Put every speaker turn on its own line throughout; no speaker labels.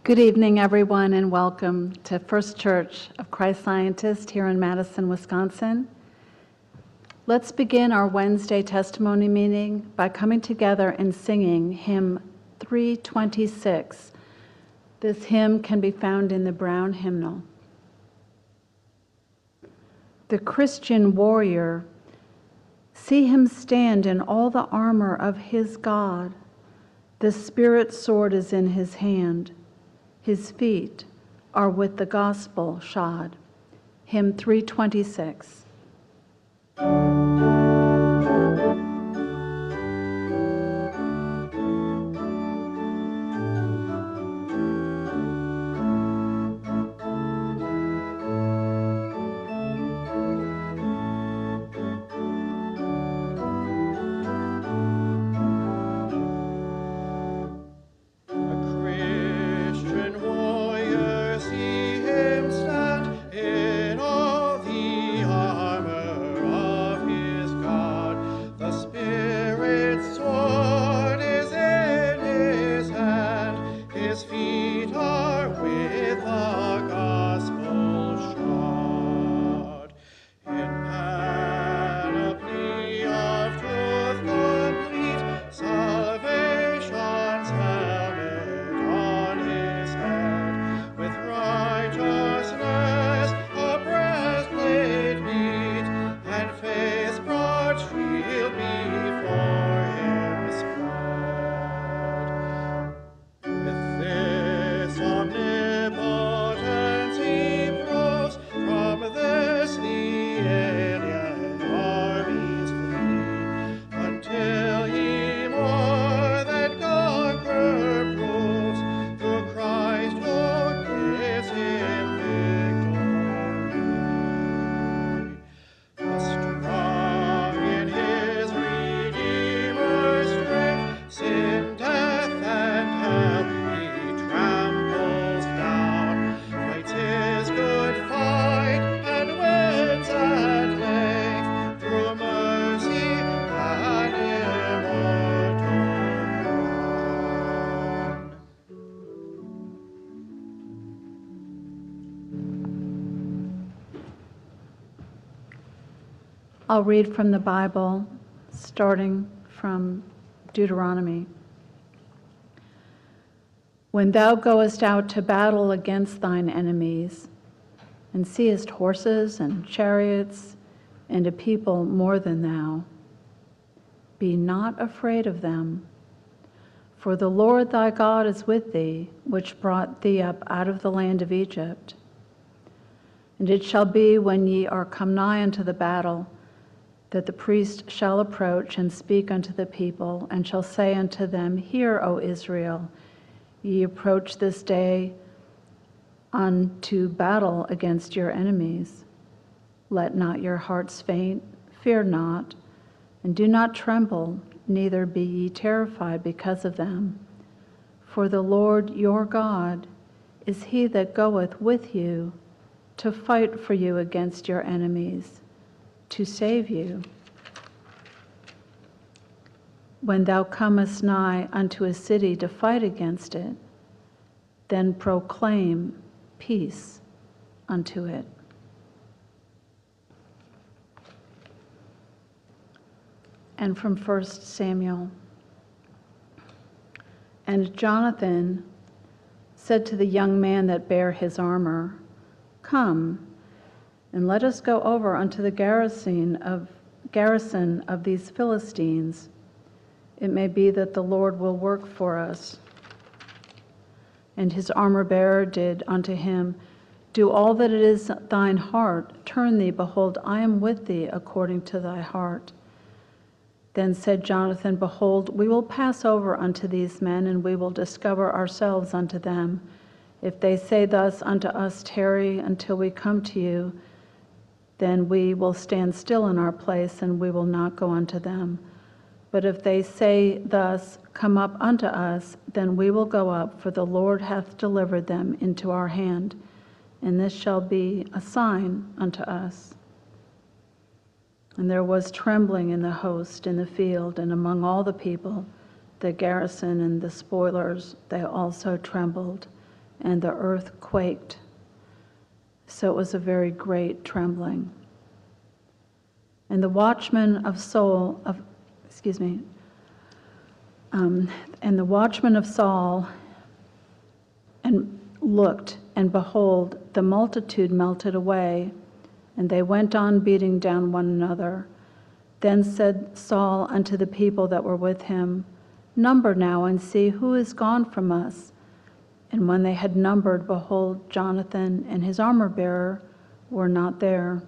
Good evening, everyone, and welcome to First Church of Christ Scientist here in Madison, Wisconsin. Let's begin our Wednesday testimony meeting by coming together and singing hymn 326. This hymn can be found in the Brown Hymnal. The Christian warrior, see him stand in all the armor of his God. The Spirit's sword is in his hand. His feet are with the gospel shod. Hymn 326. I'll read from the Bible, starting from Deuteronomy. When thou goest out to battle against thine enemies, and seest horses and chariots and a people more than thou, be not afraid of them. For the Lord thy God is with thee, which brought thee up out of the land of Egypt. And it shall be, when ye are come nigh unto the battle, that the priest shall approach and speak unto the people, and shall say unto them, Hear, O Israel, ye approach this day unto battle against your enemies. Let not your hearts faint, fear not, and do not tremble, neither be ye terrified because of them. For the Lord your God is he that goeth with you to fight for you against your enemies, to save you. When thou comest nigh unto a city to fight against it, then proclaim peace unto it. And from 1 Samuel. And Jonathan said to the young man that bare his armor, Come, and let us go over unto the garrison of these Philistines. It may be that the Lord will work for us. And his armor-bearer did unto him, Do all that it is thine heart. Turn thee, behold, I am with thee according to thy heart. Then said Jonathan, Behold, we will pass over unto these men, and we will discover ourselves unto them. If they say thus unto us, Tarry until we come to you, then we will stand still in our place, and we will not go unto them. But if they say thus, Come up unto us, then we will go up, for the Lord hath delivered them into our hand, and this shall be a sign unto us. And there was trembling in the host in the field, and among all the people, the garrison and the spoilers, they also trembled. and the earth quaked. So it was a very great trembling. And the watchman of Saul, and the watchman of Saul, and looked, and behold, the multitude melted away, and they went on beating down one another. Then said Saul unto the people that were with him, Number now, and see who is gone from us. And when they had numbered, behold, Jonathan and his armor-bearer were not there.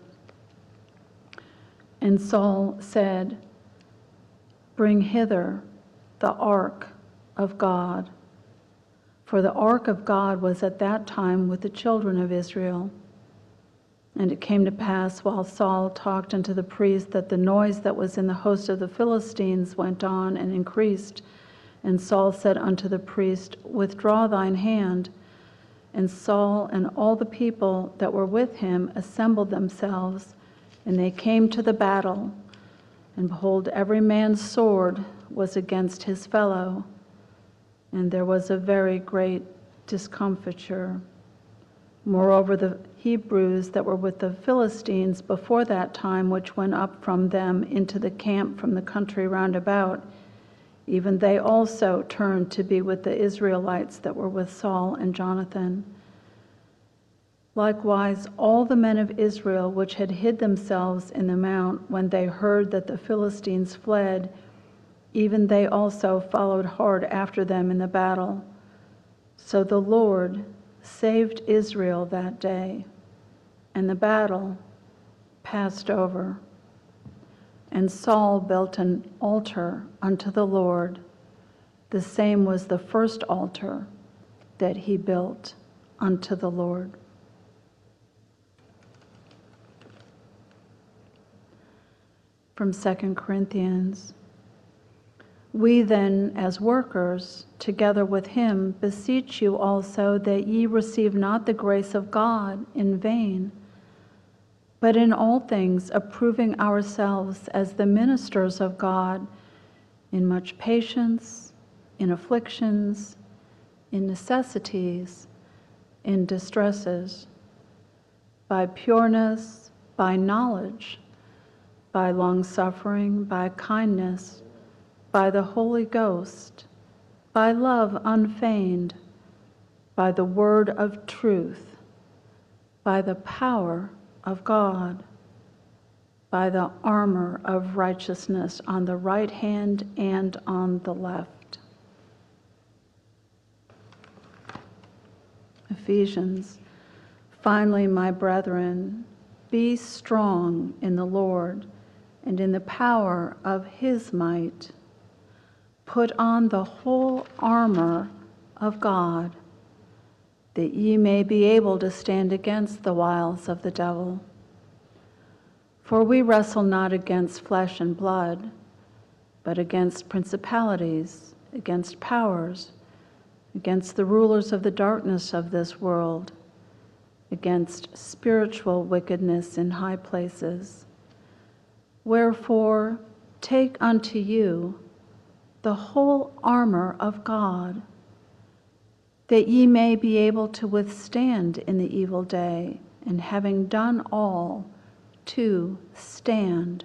And Saul said, Bring hither the ark of God. For the ark of God was at that time with the children of Israel. And it came to pass, while Saul talked unto the priest, that the noise that was in the host of the Philistines went on and increased. And Saul said unto the priest, Withdraw thine hand. And Saul and all the people that were with him assembled themselves, and they came to the battle. And behold, every man's sword was against his fellow, and there was a very great discomfiture. Moreover, the Hebrews that were with the Philistines before that time, which went up from them into the camp from the country round about, even they also turned to be with the Israelites that were with Saul and Jonathan. Likewise, all the men of Israel which had hid themselves in the mount, when they heard that the Philistines fled, even they also followed hard after them in the battle. So the Lord saved Israel that day, and the battle passed over. And Saul built an altar unto the Lord. The same was the first altar that he built unto the Lord. From 2 Corinthians. We then, as workers, together with him, beseech you also that ye receive not the grace of God in vain, but in all things approving ourselves as the ministers of God, in much patience, in afflictions, in necessities, in distresses, by pureness, by knowledge, by long-suffering, by kindness, by the Holy Ghost, by love unfeigned, by the word of truth, by the power of God, by the armor of righteousness on the right hand and on the left. Ephesians. Finally, my brethren, be strong in the Lord and in the power of his might. Put on the whole armor of God, that ye may be able to stand against the wiles of the devil. For we wrestle not against flesh and blood, but against principalities, against powers, against the rulers of the darkness of this world, against spiritual wickedness in high places. Wherefore, take unto you the whole armor of God, that ye may be able to withstand in the evil day, and having done all, to stand.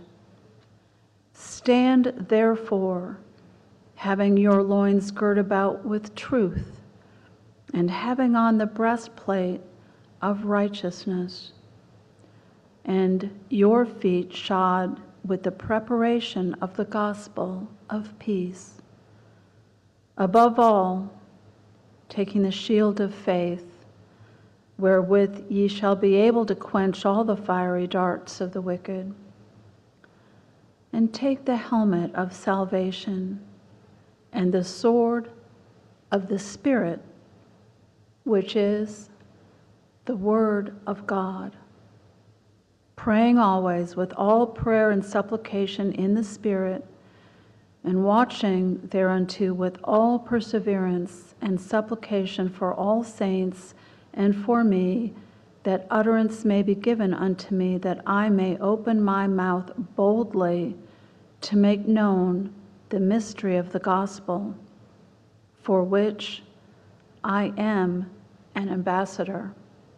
Stand therefore, having your loins girt about with truth, and having on the breastplate of righteousness, and your feet shod with the preparation of the gospel of peace. Above all, taking the shield of faith, wherewith ye shall be able to quench all the fiery darts of the wicked. And take the helmet of salvation and the sword of the Spirit, which is the Word of God, praying always with all prayer and supplication in the Spirit, and watching thereunto with all perseverance and supplication for all saints and for me, that utterance may be given unto me, that I may open my mouth boldly to make known the mystery of the gospel, for which I am and ambassador.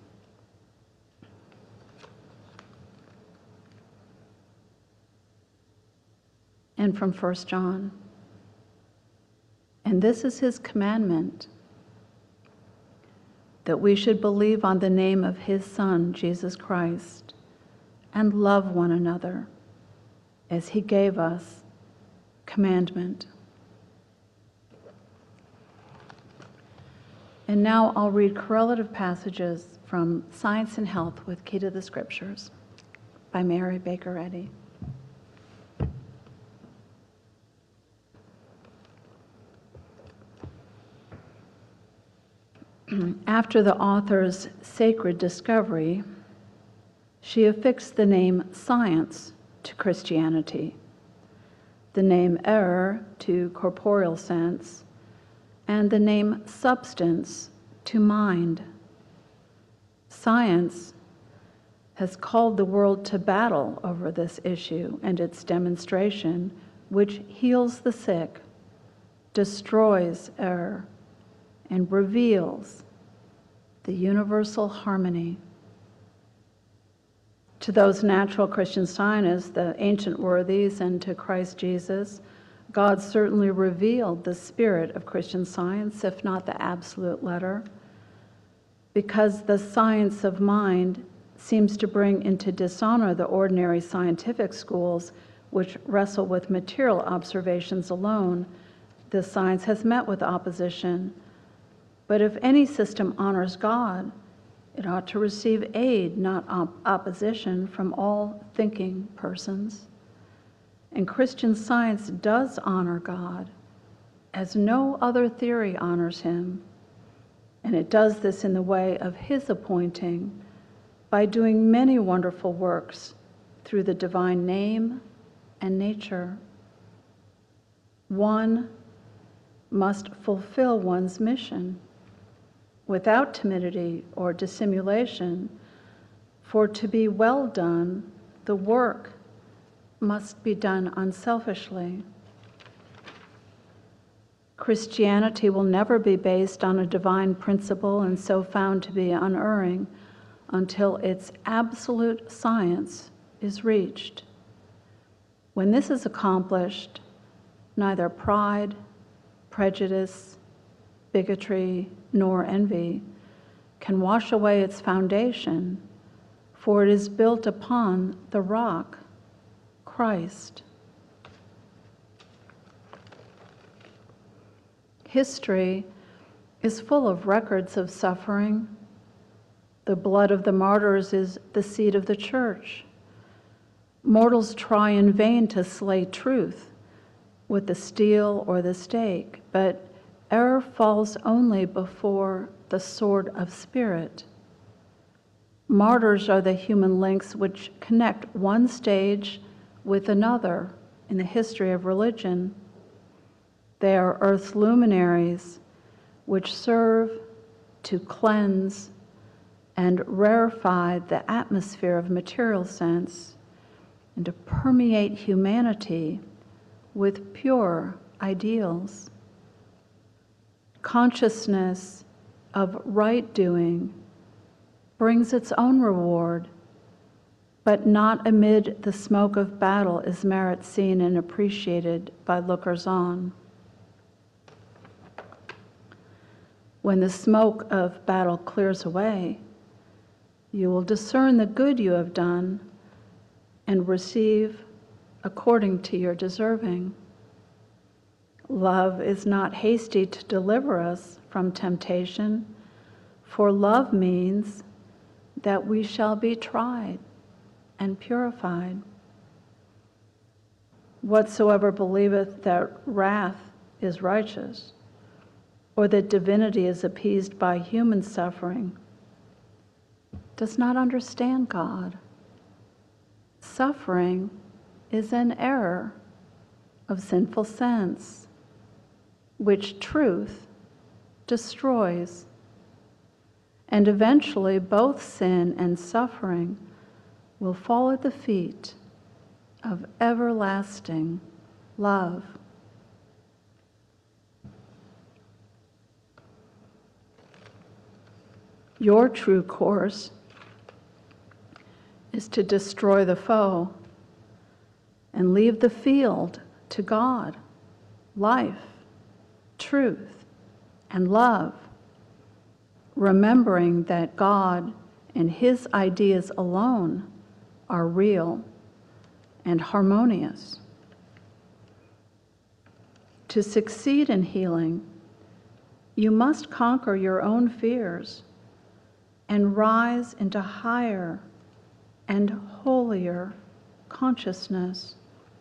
And from 1 John. And this is his commandment, that we should believe on the name of his Son, Jesus Christ, and love one another as he gave us commandment. And now I'll read correlative passages from Science and Health with Key to the Scriptures by Mary Baker Eddy. After the author's sacred discovery, she affixed the name science to Christianity, the name error to corporeal sense, and the name substance to mind. Science has called the world to battle over this issue and its demonstration, which heals the sick, destroys error, and reveals the universal harmony. To those natural Christian scientists, the ancient worthies, and to Christ Jesus, God certainly revealed the spirit of Christian science, if not the absolute letter, because the science of mind seems to bring into dishonor the ordinary scientific schools which wrestle with material observations alone. This science has met with opposition. But if any system honors God, it ought to receive aid, not opposition, from all thinking persons. And Christian science does honor God, as no other theory honors him. And it does this in the way of his appointing, by doing many wonderful works through the divine name and nature. One must fulfill one's mission without timidity or dissimulation, for to be well done, the work must be done unselfishly. Christianity will never be based on a divine principle and so found to be unerring until its absolute science is reached. When this is accomplished, neither pride, prejudice, bigotry, nor envy can wash away its foundation, for it is built upon the rock, Christ. History is full of records of suffering. The blood of the martyrs is the seed of the church. Mortals try in vain to slay truth with the steel or the stake, but error falls only before the sword of spirit. Martyrs are the human links which connect one stage with another in the history of religion. They are earth's luminaries which serve to cleanse and rarefy the atmosphere of material sense and to permeate humanity with pure ideals. Consciousness of right doing brings its own reward, but not amid the smoke of battle is merit seen and appreciated by lookers on. When the smoke of battle clears away, you will discern the good you have done and receive according to your deserving. Love is not hasty to deliver us from temptation, for love means that we shall be tried and purified. Whatsoever believeth that wrath is righteous, or that divinity is appeased by human suffering, does not understand God. Suffering is an error of sinful sense, which truth destroys. And eventually both sin and suffering will fall at the feet of everlasting love. Your true course is to destroy the foe and leave the field to God, life, truth, and love, remembering that God and His ideas alone are real and harmonious. To succeed in healing, you must conquer your own fears and rise into higher and holier consciousness.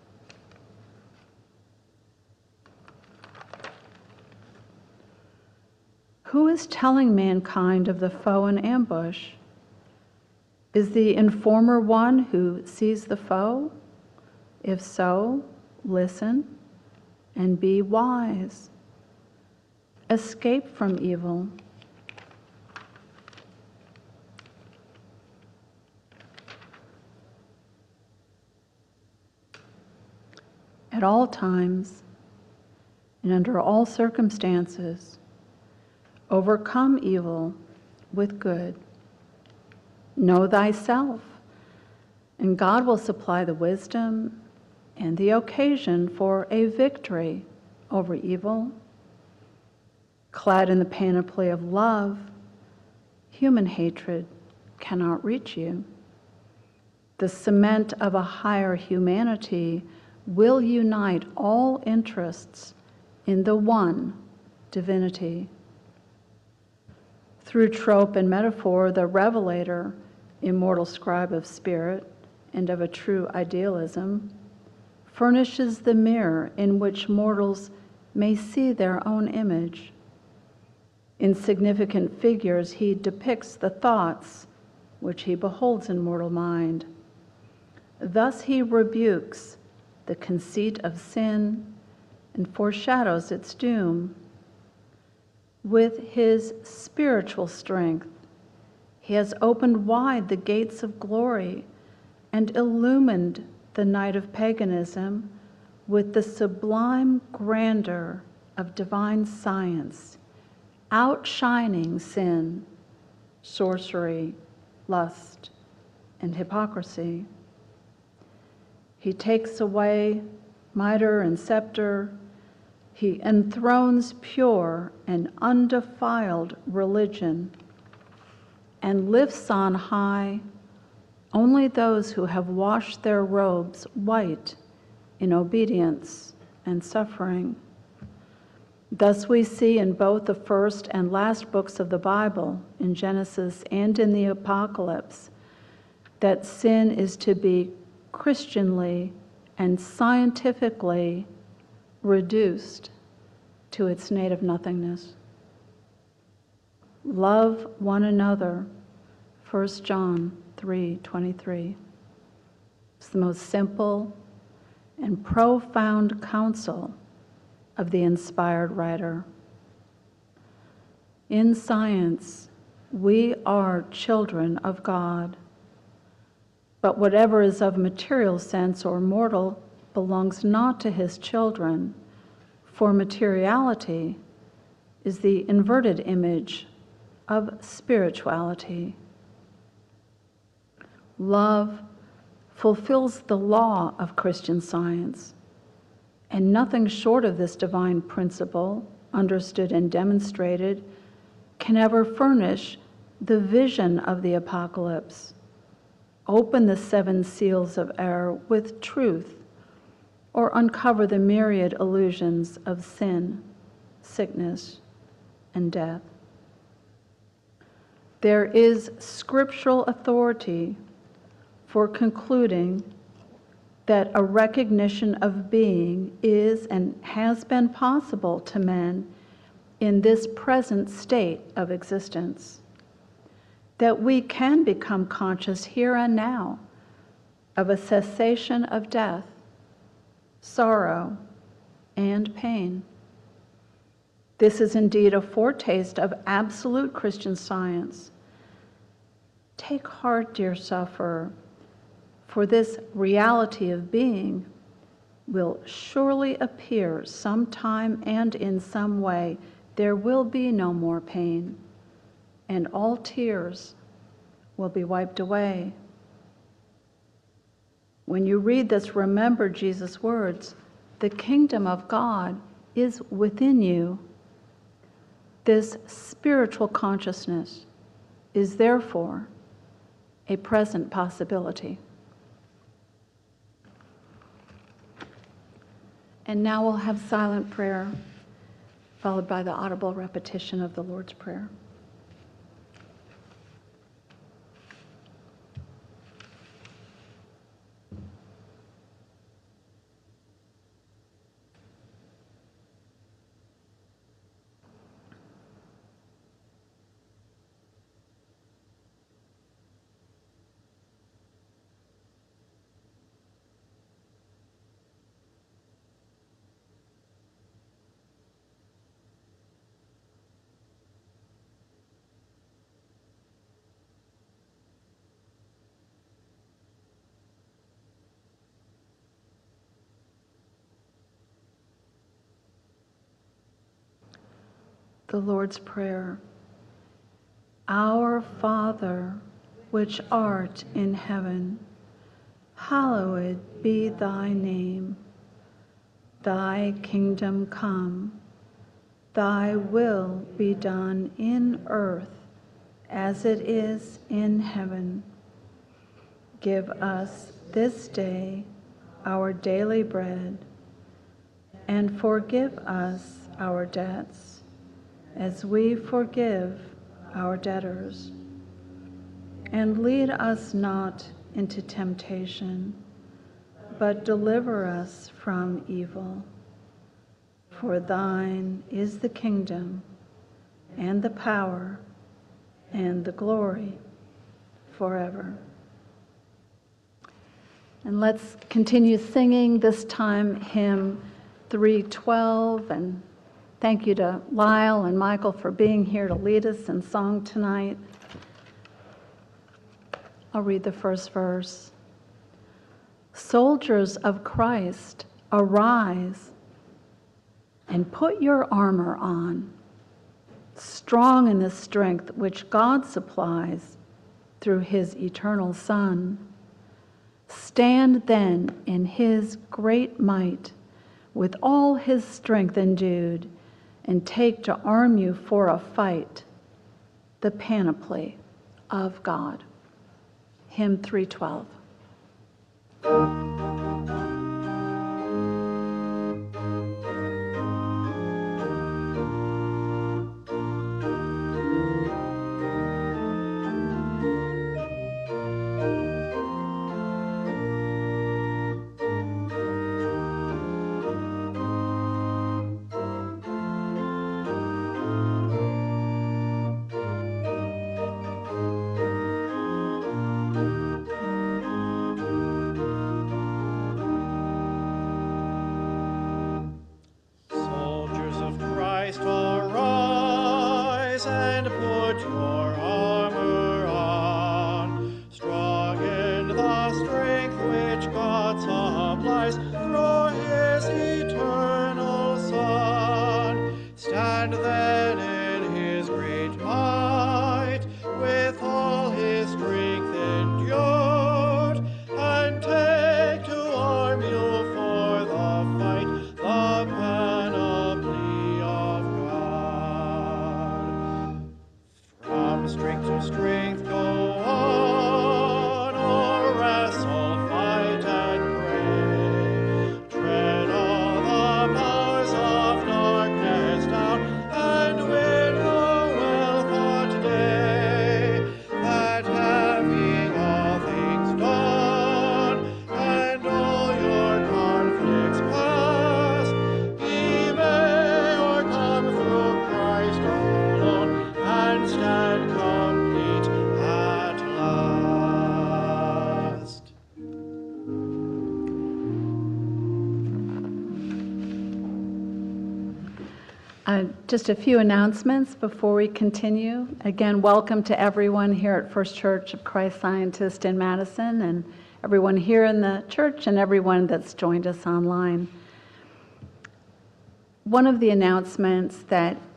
Who is telling mankind of the foe in ambush? Is the informer one who sees the foe? If so, listen and be wise. Escape from evil. At all times and under all circumstances, overcome evil with good. Know thyself, and God will supply the wisdom and the occasion for a victory over evil. Clad in the panoply of love, human hatred cannot reach you. The cement of a higher humanity will unite all interests in the one divinity. Through trope and metaphor, the revelator, immortal scribe of spirit and of a true idealism, furnishes the mirror in which mortals may see their own image. In significant figures, he depicts the thoughts which he beholds in mortal mind. Thus he rebukes the conceit of sin and foreshadows its doom. With his spiritual strength, he has opened wide the gates of glory and illumined the night of paganism with the sublime grandeur of divine science, outshining sin, sorcery, lust, and hypocrisy. He takes away mitre and scepter. He enthrones pure and undefiled religion and lifts on high only those who have washed their robes white in obedience and suffering. Thus we see in both the first and last books of the Bible, in Genesis and in the Apocalypse, that sin is to be Christianly and scientifically reduced to its native nothingness. Love one another, 1 John 3:23. It's the most simple and profound counsel of the inspired writer. In science, we are children of God, but whatever is of material sense or mortal belongs not to his children, for materiality is the inverted image of spirituality. Love fulfills the law of Christian science, and nothing short of this divine principle, understood and demonstrated, can ever furnish the vision of the apocalypse, open the seven seals of error with truth, or uncover the myriad illusions of sin, sickness, and death. There is scriptural authority for concluding that a recognition of being is and has been possible to men in this present state of existence, that we can become conscious here and now of a cessation of death, sorrow, and pain. This is indeed a foretaste of absolute Christian science. Take heart, dear sufferer, for this reality of being will surely appear sometime and in some way. There will be no more pain, and all tears will be wiped away. When you read this, remember Jesus' words, the kingdom of God is within you. This spiritual consciousness is therefore a present possibility. And now we'll have silent prayer, followed by the audible repetition of the Lord's Prayer. The Lord's Prayer. Our Father, which art in heaven, hallowed be thy name. Thy kingdom come, thy will be done in earth as it is in heaven. Give us this day our daily bread, and forgive us our debts, as we forgive our debtors. And lead us not into temptation, but deliver us from evil. For thine is the kingdom, and the power, and the glory, forever. And let's continue singing, this time hymn 312, and thank you to Lyle and Michael for being here to lead us in song tonight. I'll read the first verse. Soldiers of Christ, arise and put your armor on, strong in the strength which God supplies through his eternal Son. Stand then in his great might, with all his strength endued, and take to arm you for a fight the panoply of God. Hymn 312. Just a few announcements before we continue. Again, welcome to everyone here at First Church of Christ Scientist in Madison, and everyone here in the church and everyone that's joined us online. One of the announcements that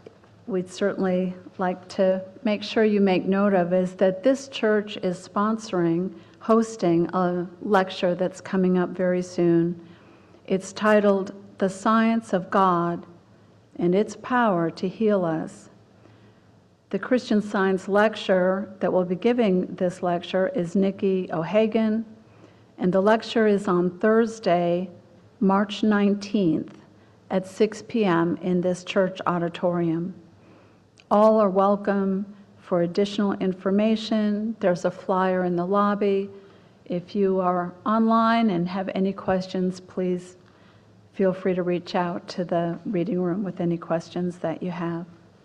we'd certainly like to make sure you make note of is that this church is hosting a lecture that's coming up very soon. It's titled, "The Science of God and Its Power to Heal Us." The Christian Science lecture that will be giving this lecture is Nikki O'Hagan, and the lecture is on Thursday, March 19th at 6 p.m. in this church auditorium. All are welcome. For additional information, there's a flyer in the lobby. If you are online and have any questions, please feel free to reach out to the reading room with any questions that you have.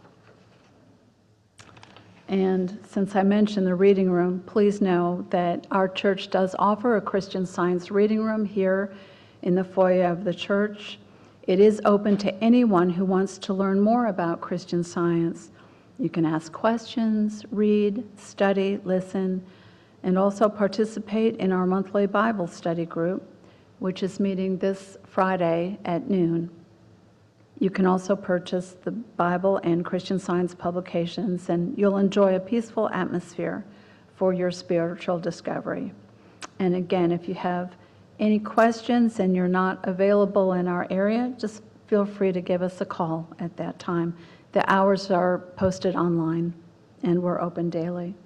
And since I mentioned the reading room, please know that our church does offer a Christian Science reading room here in the foyer of the church. It is open to anyone who wants to learn more about Christian Science. You can ask questions, read, study, listen, and also participate in our monthly Bible study group, which is meeting this Friday at noon. You can also purchase the Bible and Christian Science publications, and you'll enjoy a peaceful atmosphere for your spiritual discovery. And again, if you have any questions and you're not available in our area, just feel free to give us a call at that time. The hours are posted online, and we're open daily.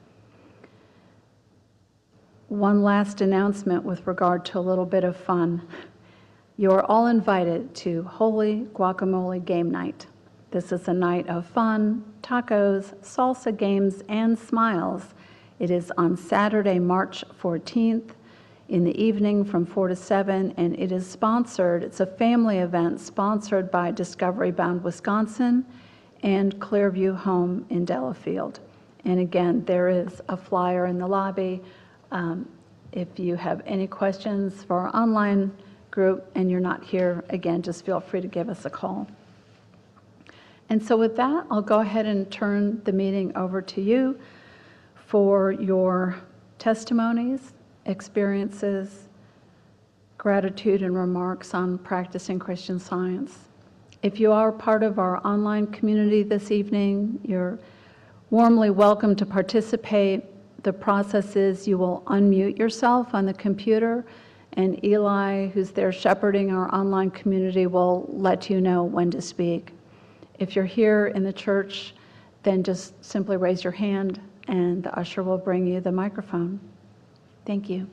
One last announcement with regard to a little bit of fun. You are all invited to Holy Guacamole Game Night. This is a night of fun, tacos, salsa games, and smiles. It is on Saturday, March 14th in the evening from 4 to 7, and it is sponsored. It's a family event sponsored by Discovery Bound Wisconsin and Clearview Home in Delafield. And again, there is a flyer in the lobby. If you have any questions for our online group and you're not here, again, just feel free to give us a call. And so with that, I'll go ahead and turn the meeting over to you for your testimonies, experiences, gratitude, and remarks on practicing Christian Science. If you are part of our online community this evening, you're warmly welcome to participate. The process is you will unmute yourself on the computer, and Eli, who's there shepherding our online community, will let you know when to speak. If you're here in the church, then just simply raise your hand and the usher will bring you the microphone. Thank you.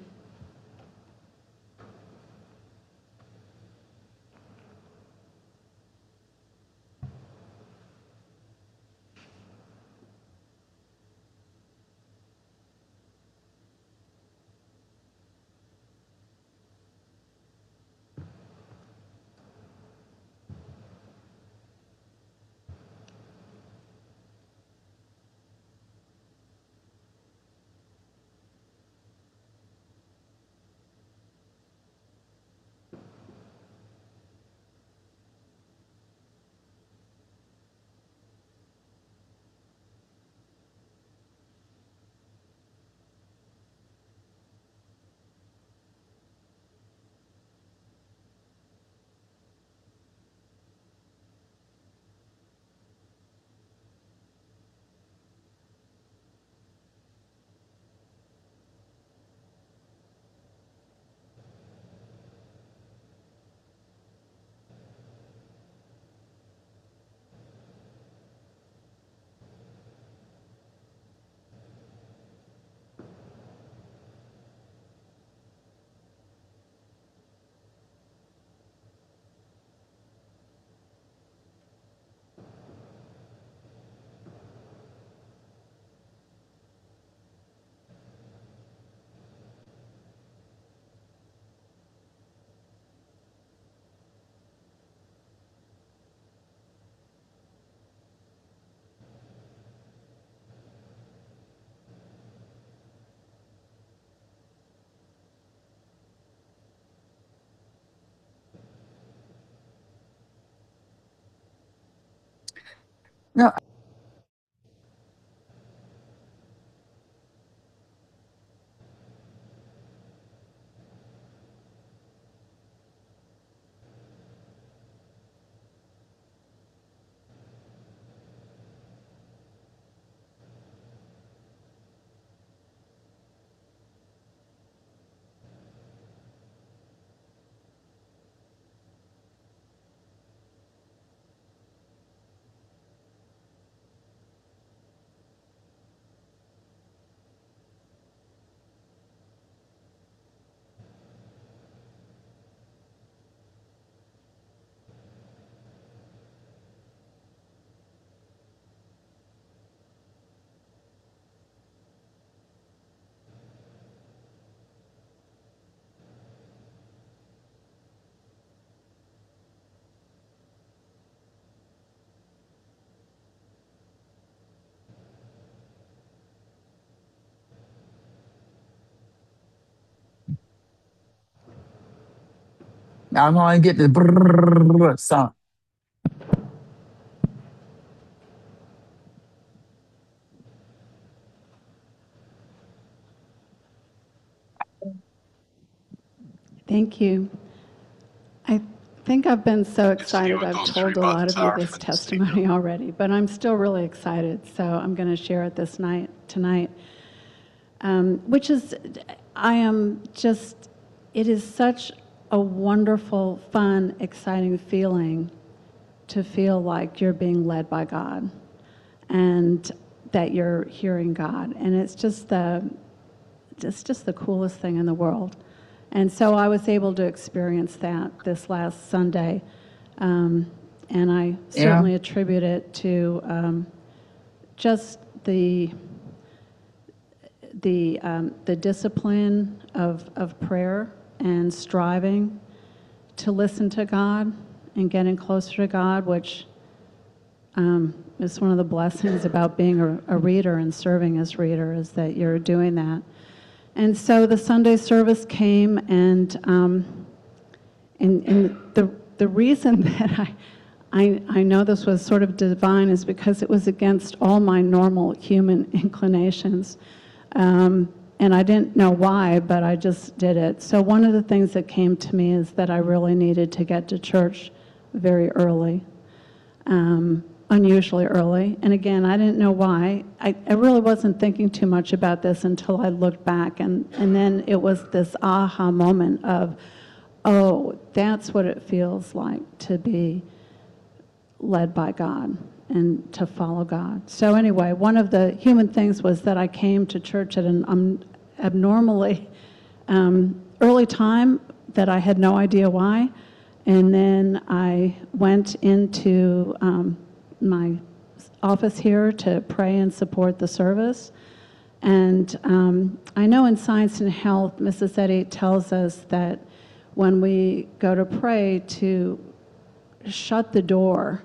Now I'm going to get the brrrr sound.
Thank you. I think I've been so excited. I've told a lot of you this testimony already, but I'm still really excited. So I'm going to share it tonight, which is, I am just, it is such a wonderful, fun, exciting feeling to feel like you're being led by God and that you're hearing God. And it's just the coolest thing in the world. And so I was able to experience that this last Sunday. And I certainly attribute it to just the discipline of prayer and striving to listen to God and getting closer to God, which is one of the blessings about being a reader and serving as reader, is that you're doing that. And so the Sunday service came, and the reason that I know this was sort of divine is because it was against all my normal human inclinations. And I didn't know why, but I just did it. So one of the things that came to me is that I really needed to get to church very early, unusually early. And again, I didn't know why. I really wasn't thinking too much about this until I looked back. And then it was this aha moment of, oh, that's what it feels like to be led by God and to follow God. So anyway, one of the human things was that I came to church at an abnormally early time that I had no idea why. And then I went into my office here to pray and support the service. And I know in Science and Health, Mrs. Eddy tells us that when we go to pray, to shut the door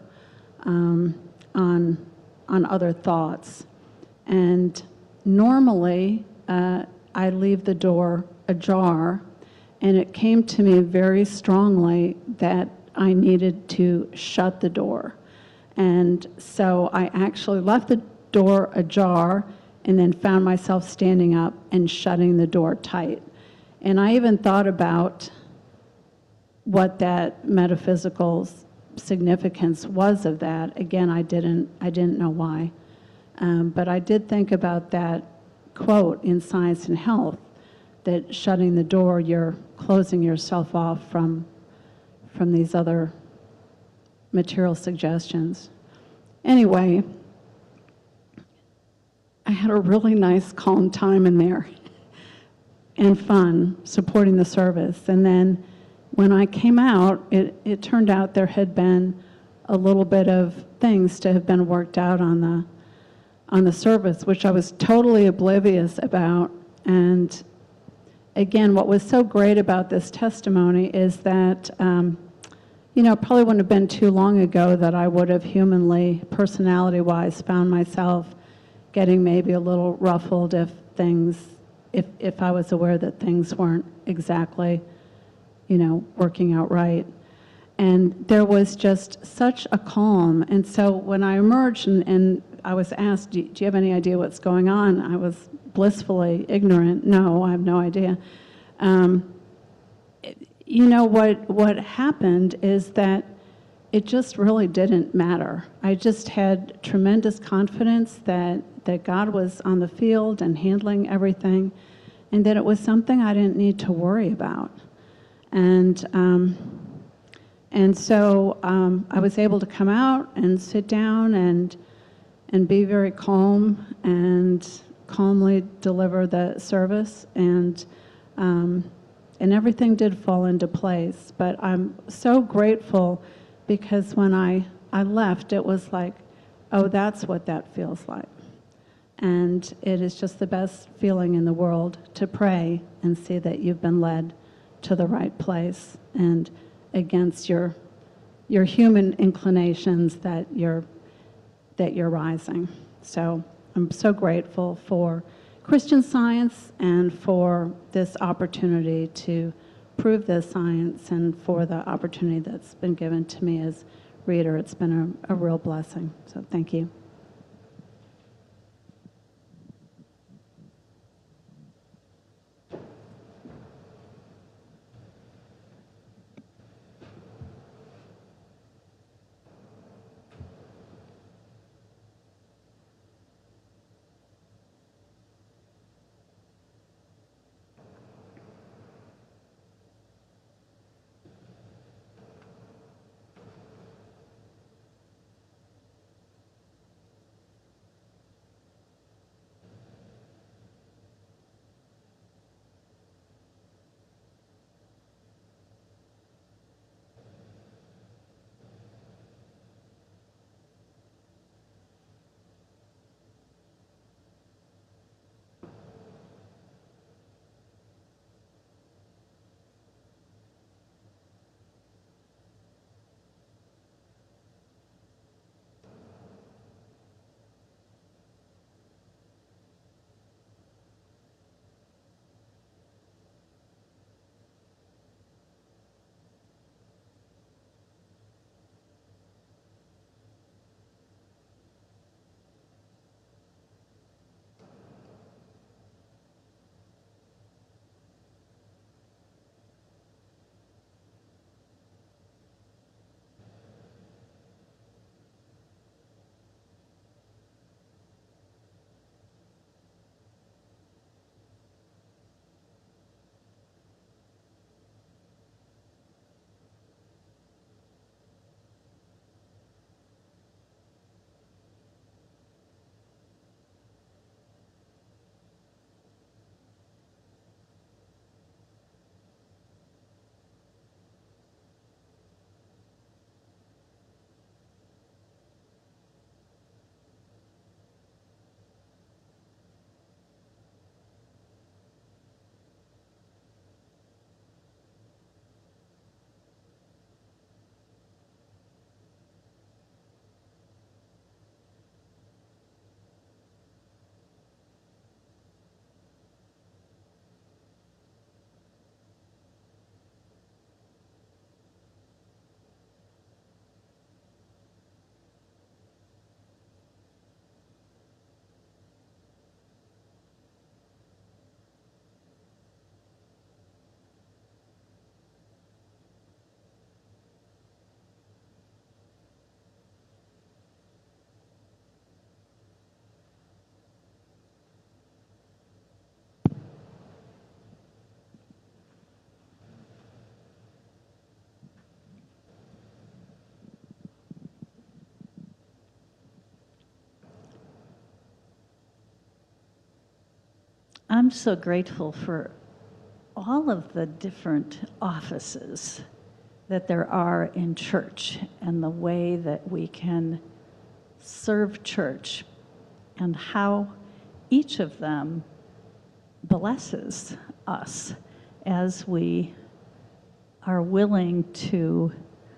on other thoughts. And normally, I leave the door ajar, and it came to me very strongly that I needed to shut the door. And so I actually left the door ajar and then found myself standing up and shutting the door tight. And I even thought about what that metaphysical significance was of that. Again, I didn't know why. But I did think about that quote in Science and Health, that shutting the door, you're closing yourself off from these other material suggestions. Anyway, I had a really nice, calm time in there and fun supporting the service. And then when I came out, it turned out there had been a little bit of things to have been worked out on the service, which I was totally oblivious about. And again, what was so great about this testimony is that it probably wouldn't have been too long ago that I would have humanly, personality-wise, found myself getting maybe a little ruffled if I was aware that things weren't exactly, working out right. And there was just such a calm. And so when I emerged and I was asked, do you have any idea what's going on? I was blissfully ignorant. No, I have no idea. What happened is that it just really didn't matter. I just had tremendous confidence that God was on the field and handling everything, and that it was something I didn't need to worry about. And so I was able to come out and sit down and be very calm and calmly deliver the service, and everything did fall into place. But I'm so grateful, because when I left, it was like, oh, that's what that feels like. And it is just the best feeling in the world to pray and see that you've been led to the right place and against your human inclinations that you're rising. So I'm so grateful for Christian Science and for this opportunity to approve this science and for the opportunity that's been given to me as reader. It's been a real blessing. So thank you.
I'm so grateful for all of the different offices that there are in church and the way that we can serve church and how each of them blesses us as we are willing to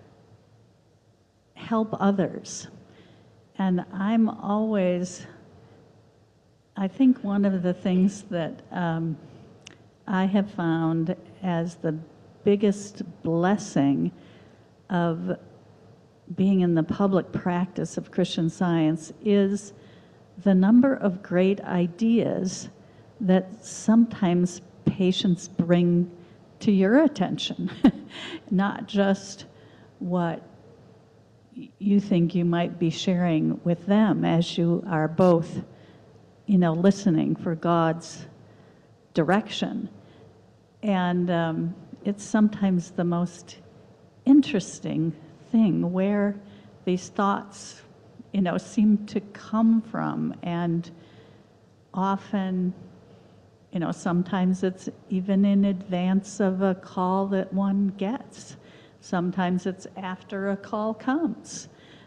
help others. And I'm always, I think one of the things that I have found as the biggest blessing of being in the public practice of Christian Science is the number of great ideas that sometimes patients bring to your attention, not just what you think you might be sharing with them as you are both, listening for God's direction. And it's sometimes the most interesting thing where these thoughts, seem to come from. And often, sometimes it's even in advance of a call that one gets. Sometimes it's after a call comes.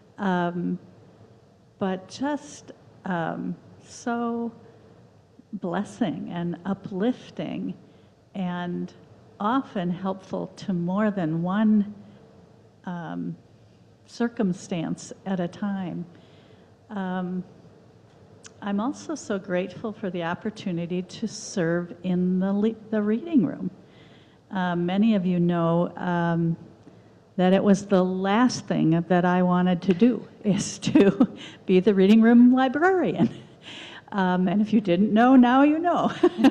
But just so blessing and uplifting and often helpful to more than one circumstance at a time. I'm also so grateful for the opportunity to serve in the reading room. many of you know that it was the last thing that I wanted to do, is to be the reading room librarian. And if you didn't know, now you know.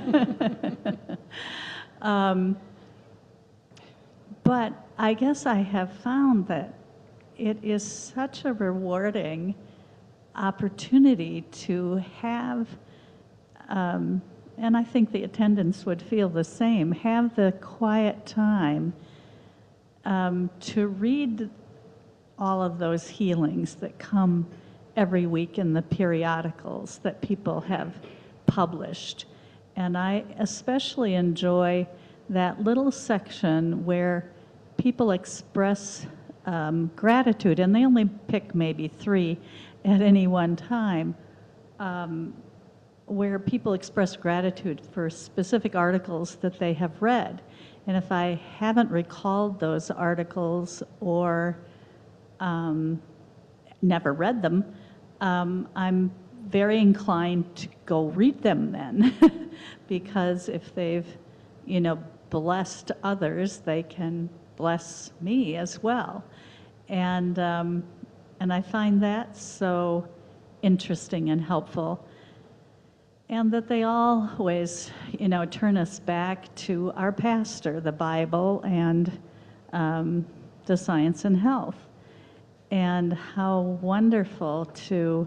But I guess I have found that it is such a rewarding opportunity to have, and I think the attendants would feel the same, have the quiet time to read all of those healings that come every week in the periodicals that people have published. And I especially enjoy that little section where people express gratitude, and they only pick maybe 3 at any one time, where people express gratitude for specific articles that they have read. And if I haven't recalled those articles or never read them, I'm very inclined to go read them then. Because if they've, blessed others, they can bless me as well. And I find that so interesting and helpful. And that they always, turn us back to our pastor, the Bible, and the Science and Health. And how wonderful to,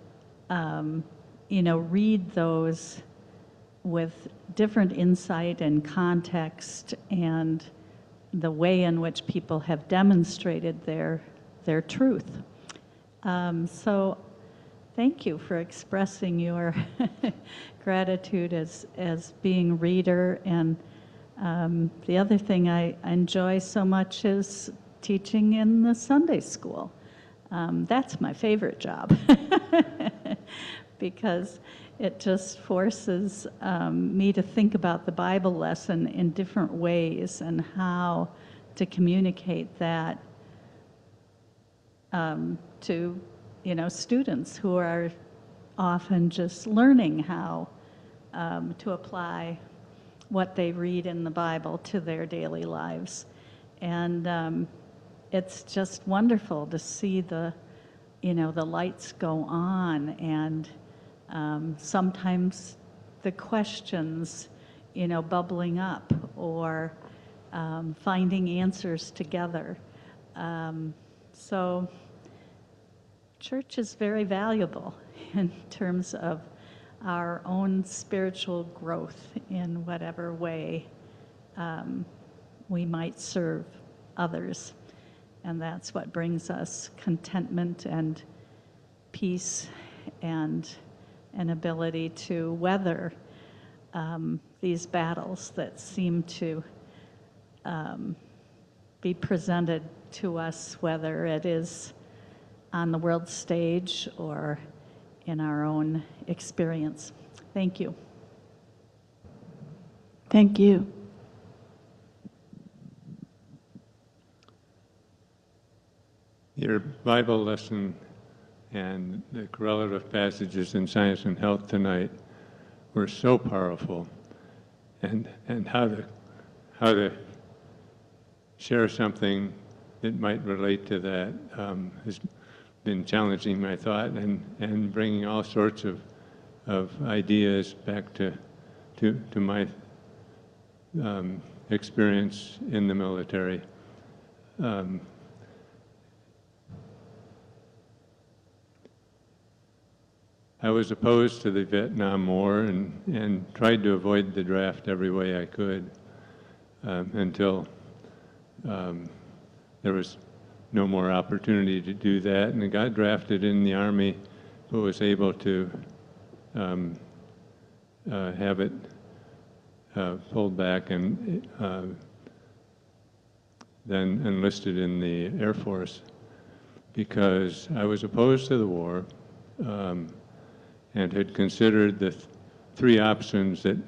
read those with different insight and context and the way in which people have demonstrated their truth. So thank you for expressing your gratitude as being reader. And the other thing I enjoy so much is teaching in the Sunday school. That's my favorite job because it just forces me to think about the Bible lesson in different ways and how to communicate that to students who are often just learning how to apply what they read in the Bible to their daily lives. And it's just wonderful to see the lights go on, and sometimes the questions, bubbling up, or finding answers together. So church is very valuable in terms of our own spiritual growth in whatever way we might serve others. And that's what brings us contentment and peace and an ability to weather these battles that seem to be presented to us, whether it is on the world stage or in our own experience. Thank you.
Thank you.
Your Bible lesson and the correlative passages in Science and Health tonight were so powerful, and how to share something that might relate to that has been challenging, I thought, and bringing all sorts of ideas back to my experience in the military. I was opposed to the Vietnam War and tried to avoid the draft every way I could until there was no more opportunity to do that. And I got drafted in the Army, but was able to have it pulled back, and then enlisted in the Air Force because I was opposed to the war. And had considered the 3 options that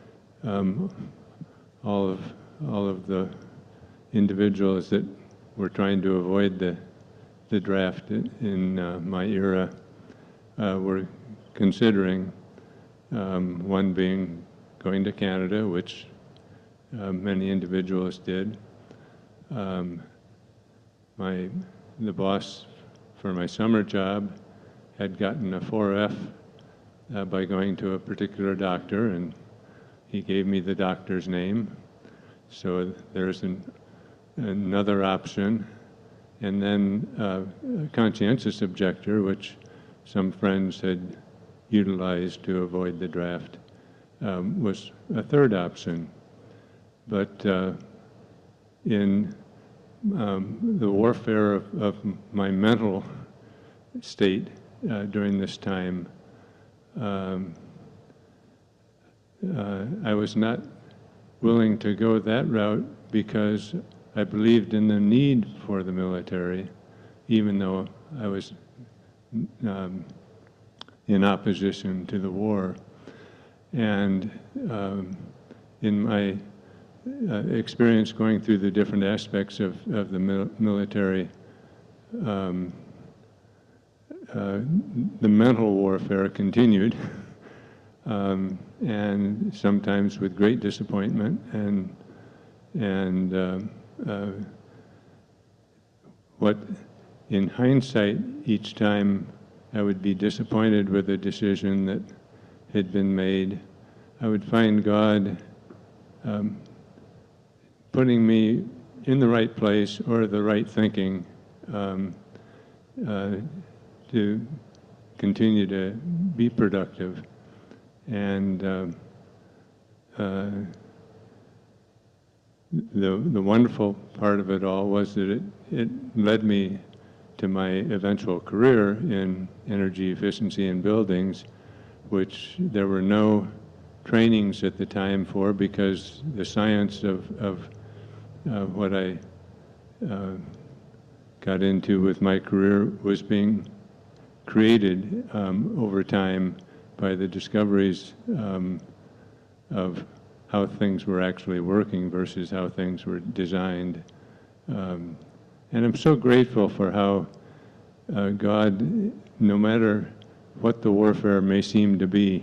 all of the individuals that were trying to avoid the draft in my era were considering. One being going to Canada, which many individuals did. Um, the boss for my summer job had gotten a 4F by going to a particular doctor, and he gave me the doctor's name. So there's another option. And then a conscientious objector, which some friends had utilized to avoid the draft, was a third option. But in the warfare of my mental state during this time, I was not willing to go that route because I believed in the need for the military, even though I was in opposition to the war. And in my experience going through the different aspects of the military, the mental warfare continued, and sometimes with great disappointment, and what in hindsight each time I would be disappointed with a decision that had been made, I would find God putting me in the right place or the right thinking to continue to be productive. And the wonderful part of it all was that it led me to my eventual career in energy efficiency in buildings, which there were no trainings at the time for, because the science of what I got into with my career was being created over time by the discoveries of how things were actually working versus how things were designed. And I'm so grateful for how God, no matter what the warfare may seem to be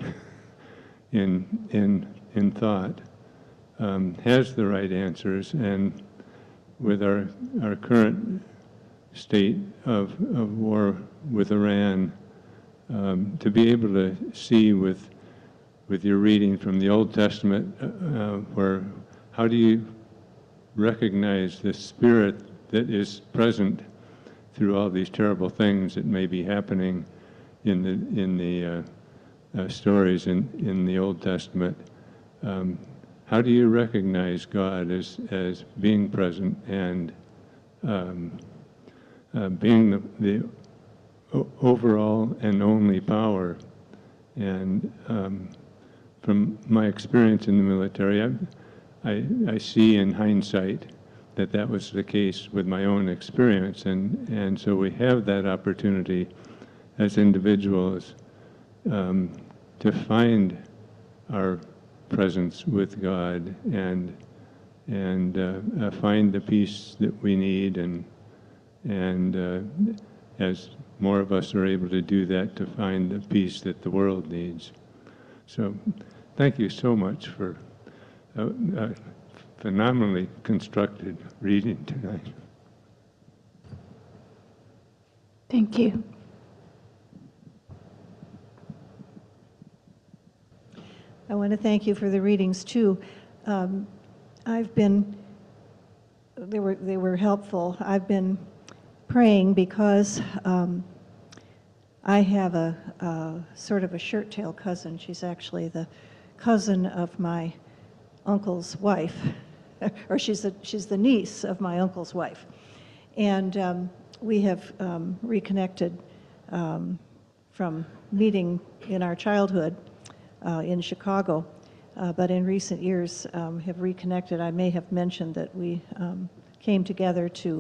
in thought, has the right answers. And with our current state of war with Iran, to be able to see with your reading from the Old Testament, where how do you recognize the spirit that is present through all these terrible things that may be happening in the stories in the Old Testament? How do you recognize God as being present and being the overall and only power? And from my experience in the military, I see in hindsight that was the case with my own experience, and so we have that opportunity as individuals to find our presence with God and find the peace that we need, and as more of us are able to do that, to find the peace that the world needs. So thank you so much for phenomenally constructed reading tonight.
Thank you.
I want to thank you for the readings too. They were helpful. I've been praying because I have a sort of a shirt-tail cousin. She's actually the cousin of my uncle's wife, or she's the niece of my uncle's wife. And we have reconnected from meeting in our childhood in Chicago, but in recent years have reconnected. I may have mentioned that we came together to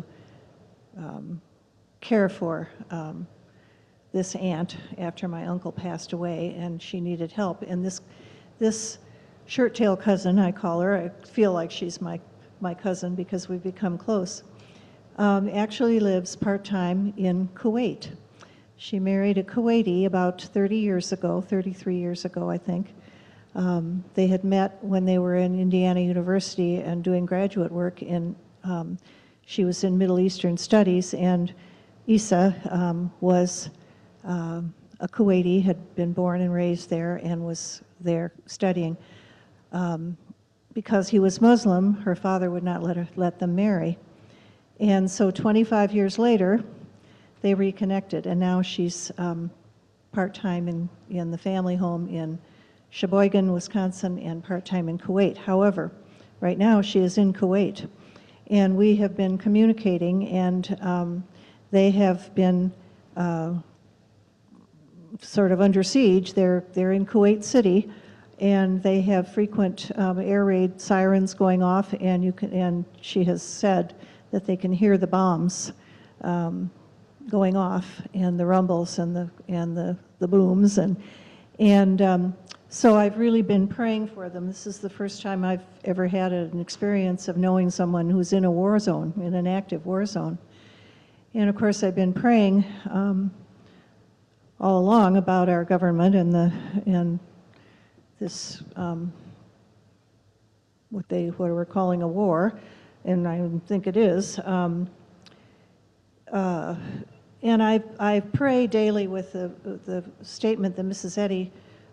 care for this aunt after my uncle passed away, and she needed help. And this shirt-tail cousin, I call her, I feel like she's my cousin because we've become close, actually lives part-time in Kuwait. She married a Kuwaiti about 33 years ago, I think. They had met when they were in Indiana University and doing graduate work in, she was in Middle Eastern Studies, and Isa was a Kuwaiti, had been born and raised there and was there studying. Because he was Muslim, her father would not let them marry. And so 25 years later, they reconnected, and now she's part-time in the family home in Sheboygan, Wisconsin, and part-time in Kuwait. However, right now she is in Kuwait, and we have been communicating, and they have been sort of under siege. They're in Kuwait City, and they have frequent air raid sirens going off, and she has said that they can hear the bombs going off, and the rumbles and the booms, and so I've really been praying for them. This is the first time I've ever had an experience of knowing someone who's in a war zone, in an active war zone. And of course, I've been praying all along about our government and this what we're calling a war, and I think it is. And I pray daily with the statement that Mrs. Eddy,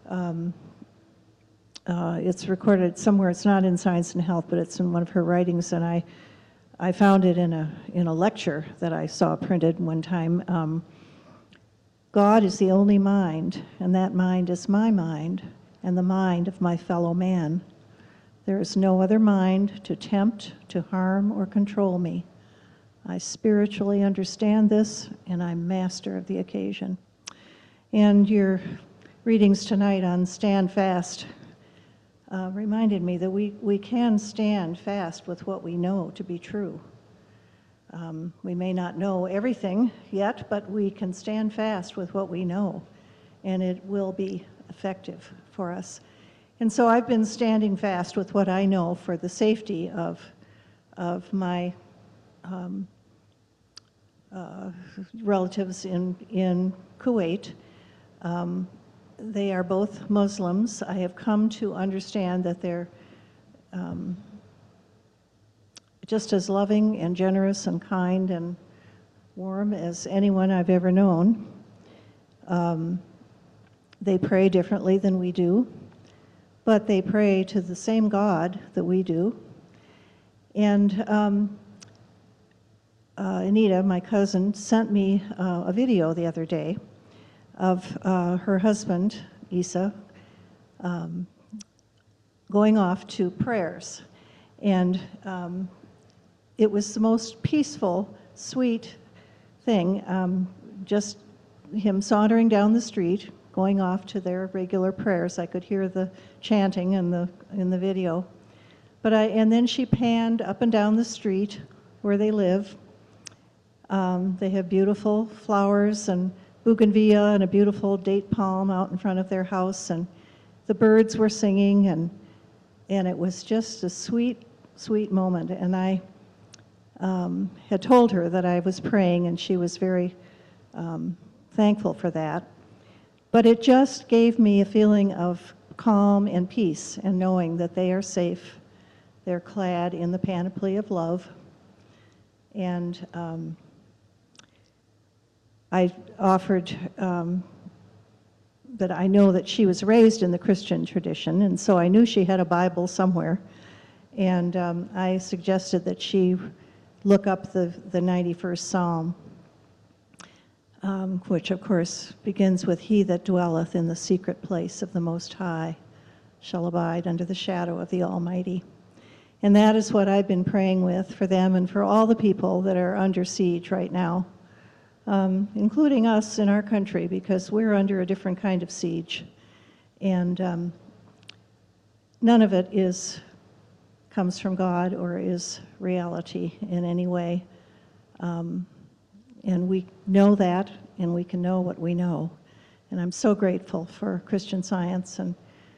it's recorded somewhere. It's not in Science and Health, but it's in one of her writings, and I found it in a lecture that I saw printed one time. God is the only mind, and that mind is my mind, and the mind of my fellow man. There is no other mind to tempt, to harm, or control me. I spiritually understand this, and I'm master of the occasion. And your readings tonight on Stand Fast reminded me that we can stand fast with what we know to be true. We may not know everything yet, but we can stand fast with what we know, and it will be effective for us. And so I've been standing fast with what I know for the safety of my relatives in Kuwait. They are both Muslims. I have come to understand that they're just as loving and generous and kind and warm as anyone I've ever known. They pray differently than we do, but they pray to the same God that we do. And Anita, my cousin, sent me a video the other day of her husband, Isa, going off to prayers. And it was the most peaceful, sweet thing, just him sauntering down the street, going off to their regular prayers. I could hear the chanting in the video. And then she panned up and down the street where they live. They have beautiful flowers and bougainvillea and a beautiful date palm out in front of their house, and the birds were singing, and it was just a sweet, sweet moment. And I had told her that I was praying, and she was very thankful for that. But it just gave me a feeling of calm and peace, and knowing that they are safe. They're clad in the panoply of love. And I offered that I know that she was raised in the Christian tradition, and so I knew she had a Bible somewhere. And I suggested that she look up the 91st Psalm, which of course begins with, "He that dwelleth in the secret place of the Most High shall abide under the shadow of the Almighty." And that is what I've been praying with for them and for all the people that are under siege right now, including us in our country, because we're under a different kind of siege. And none of it comes from God or is reality in any way. And we know that, and we can know what we know. And I'm so grateful for Christian Science and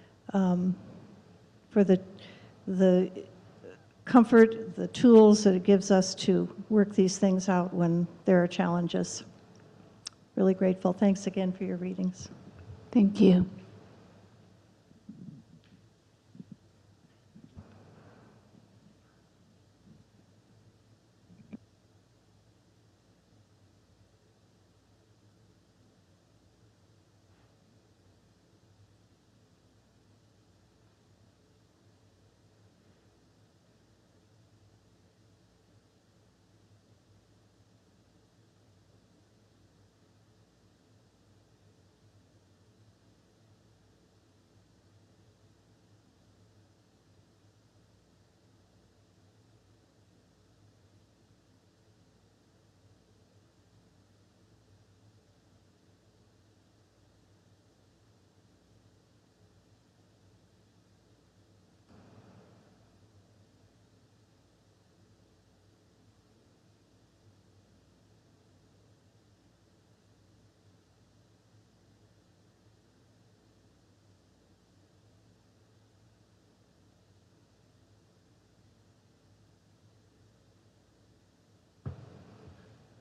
for the comfort, the tools that it gives us to work these things out when there are challenges. Really grateful. Thanks again for your readings.
Thank you.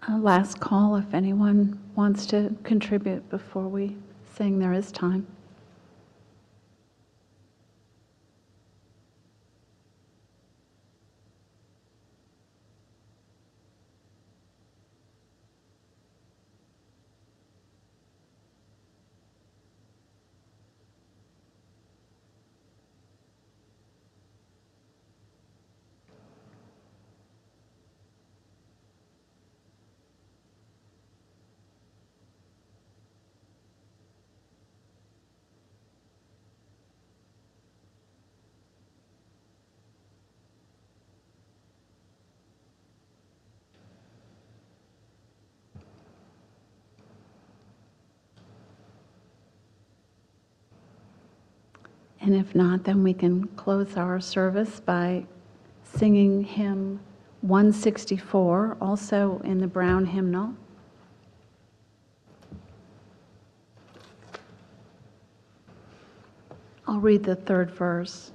Last call if anyone wants to contribute before we sing There Is Time. And if not, then we can close our service by singing hymn 164, also in the Brown hymnal. I'll read the third verse.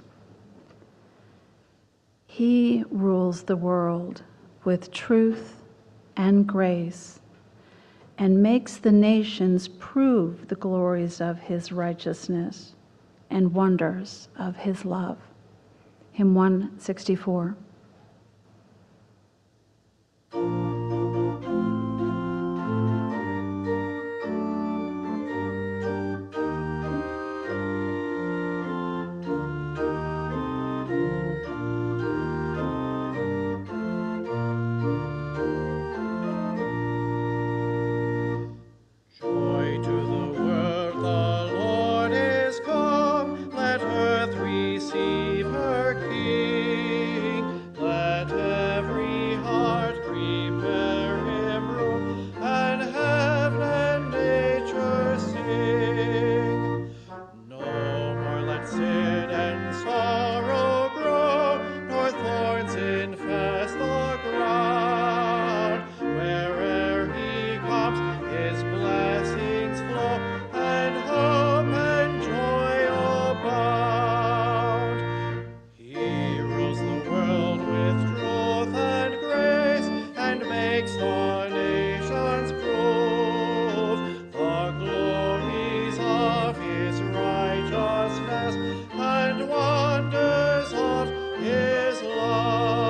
He rules the world with truth and grace, and makes the nations prove the glories of his righteousness and wonders of his love. Hymn 164.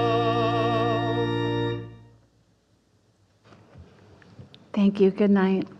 Thank you. Good night.